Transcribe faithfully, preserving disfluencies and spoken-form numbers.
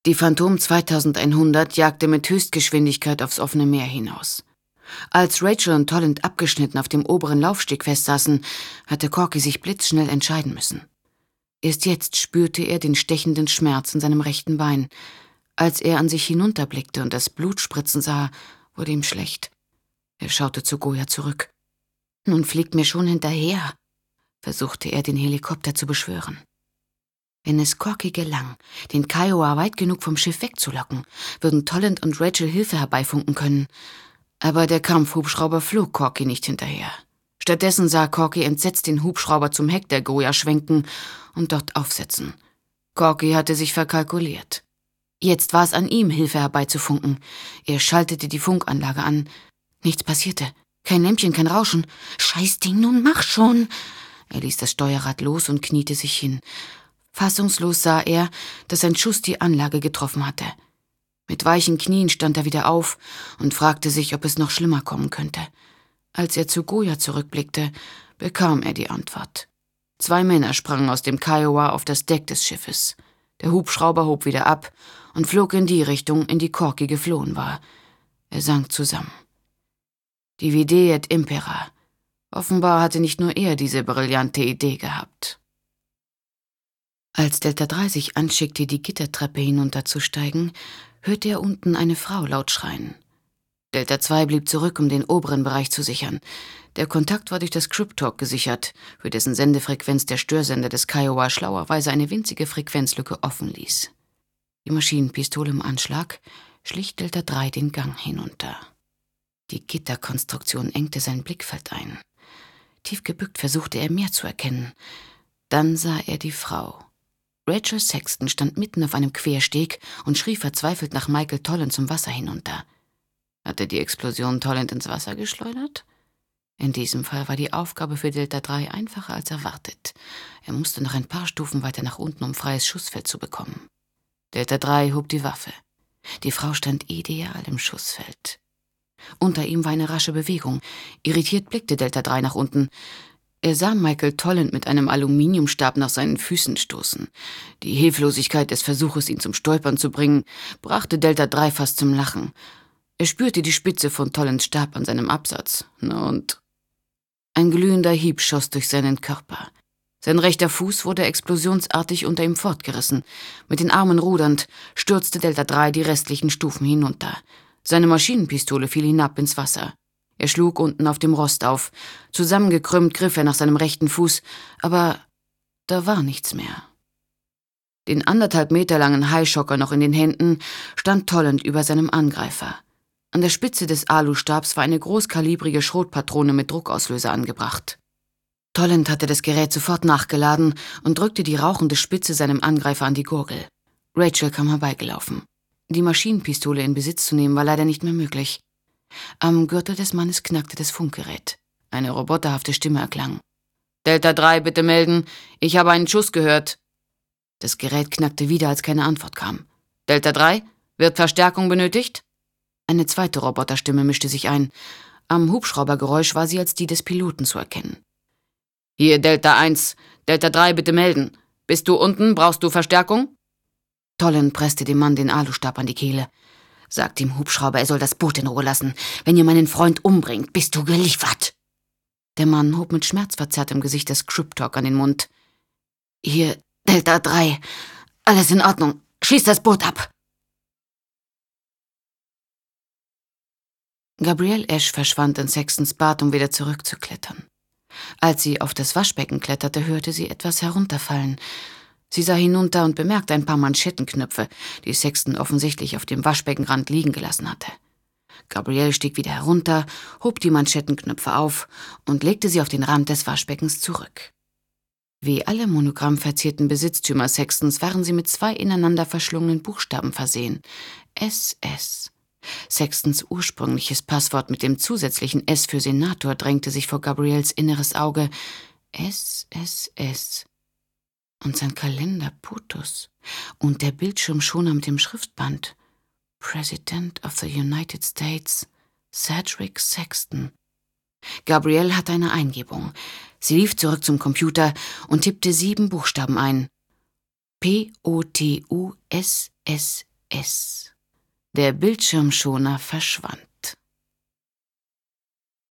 Die Phantom zweitausendeinhundert jagte mit Höchstgeschwindigkeit aufs offene Meer hinaus. Als Rachel und Toland abgeschnitten auf dem oberen Laufsteg festsaßen, hatte Corky sich blitzschnell entscheiden müssen. Erst jetzt spürte er den stechenden Schmerz in seinem rechten Bein. Als er an sich hinunterblickte und das Blut spritzen sah, wurde ihm schlecht. Er schaute zu Goya zurück. »Nun fliegt mir schon hinterher«, versuchte er, den Helikopter zu beschwören. Wenn es Corky gelang, den Kiowa weit genug vom Schiff wegzulocken, würden Toland und Rachel Hilfe herbeifunken können. Aber der Kampfhubschrauber flog Corky nicht hinterher. Stattdessen sah Corky entsetzt den Hubschrauber zum Heck der Goya schwenken und dort aufsetzen. Corky hatte sich verkalkuliert. Jetzt war es an ihm, Hilfe herbeizufunken. Er schaltete die Funkanlage an. Nichts passierte. Kein Lämpchen, kein Rauschen. »Scheißding, nun mach schon!« Er ließ das Steuerrad los und kniete sich hin. Fassungslos sah er, dass ein Schuss die Anlage getroffen hatte. Mit weichen Knien stand er wieder auf und fragte sich, ob es noch schlimmer kommen könnte. Als er zu Goya zurückblickte, bekam er die Antwort. Zwei Männer sprangen aus dem Kiowa auf das Deck des Schiffes. Der Hubschrauber hob wieder ab und flog in die Richtung, in die Corky geflohen war. Er sank zusammen. Divide et impera. Offenbar hatte nicht nur er diese brillante Idee gehabt. Als Delta drei sich anschickte, die Gittertreppe hinunterzusteigen, hörte er unten eine Frau laut schreien. Delta zwei blieb zurück, um den oberen Bereich zu sichern. Der Kontakt war durch das Cryptalk gesichert, für dessen Sendefrequenz der Störsender des Kiowa schlauerweise eine winzige Frequenzlücke offen ließ. Die Maschinenpistole im Anschlag schlich Delta drei den Gang hinunter. Die Gitterkonstruktion engte sein Blickfeld ein. Tief gebückt versuchte er mehr zu erkennen. Dann sah er die Frau. Rachel Sexton stand mitten auf einem Quersteg und schrie verzweifelt nach Michael Toland zum Wasser hinunter. Hatte die Explosion Toland ins Wasser geschleudert? In diesem Fall war die Aufgabe für Delta drei einfacher als erwartet. Er musste noch ein paar Stufen weiter nach unten, um freies Schussfeld zu bekommen. Delta drei hob die Waffe. Die Frau stand ideal im Schussfeld. Unter ihm war eine rasche Bewegung. Irritiert blickte Delta drei nach unten. Er sah Michael Toland mit einem Aluminiumstab nach seinen Füßen stoßen. Die Hilflosigkeit des Versuches, ihn zum Stolpern zu bringen, brachte Delta drei fast zum Lachen. Er spürte die Spitze von Tolands Stab an seinem Absatz. Na und? Ein glühender Hieb schoss durch seinen Körper. Sein rechter Fuß wurde explosionsartig unter ihm fortgerissen. Mit den Armen rudernd stürzte Delta drei die restlichen Stufen hinunter. Seine Maschinenpistole fiel hinab ins Wasser. Er schlug unten auf dem Rost auf. Zusammengekrümmt griff er nach seinem rechten Fuß, aber da war nichts mehr. Den anderthalb Meter langen Highschocker noch in den Händen, stand Toland über seinem Angreifer. An der Spitze des Alustabs war eine großkalibrige Schrotpatrone mit Druckauslöser angebracht. Toland hatte das Gerät sofort nachgeladen und drückte die rauchende Spitze seinem Angreifer an die Gurgel. Rachel kam herbeigelaufen. Die Maschinenpistole in Besitz zu nehmen war leider nicht mehr möglich. Am Gürtel des Mannes knackte das Funkgerät. Eine roboterhafte Stimme erklang. »Delta drei, bitte melden. Ich habe einen Schuss gehört.« Das Gerät knackte wieder, als keine Antwort kam. »Delta drei, wird Verstärkung benötigt?« Eine zweite Roboterstimme mischte sich ein. Am Hubschraubergeräusch war sie als die des Piloten zu erkennen. »Hier, Delta eins. Delta drei, bitte melden. Bist du unten? Brauchst du Verstärkung?« Toland presste dem Mann den Alustab an die Kehle. »Sagt dem Hubschrauber, er soll das Boot in Ruhe lassen. Wenn ihr meinen Freund umbringt, bist du geliefert.« Der Mann hob mit schmerzverzerrtem Gesicht das Cryptalk an den Mund. »Hier, Delta drei. Alles in Ordnung. Schieß das Boot ab.« Gabrielle Ash verschwand in Sextons Bad, um wieder zurückzuklettern. Als sie auf das Waschbecken kletterte, hörte sie etwas herunterfallen. Sie sah hinunter und bemerkte ein paar Manschettenknöpfe, die Sexton offensichtlich auf dem Waschbeckenrand liegen gelassen hatte. Gabrielle stieg wieder herunter, hob die Manschettenknöpfe auf und legte sie auf den Rand des Waschbeckens zurück. Wie alle monogrammverzierten Besitztümer Sextons waren sie mit zwei ineinander verschlungenen Buchstaben versehen. S S. Sextons ursprüngliches Passwort mit dem zusätzlichen S für Senator drängte sich vor Gabrielles inneres Auge. S S S. Und sein Kalender Putus. Und der Bildschirmschoner mit dem Schriftband. President of the United States, Cedric Sexton. Gabrielle hatte eine Eingebung. Sie lief zurück zum Computer und tippte sieben Buchstaben ein. P O T U S S S. Der Bildschirmschoner verschwand.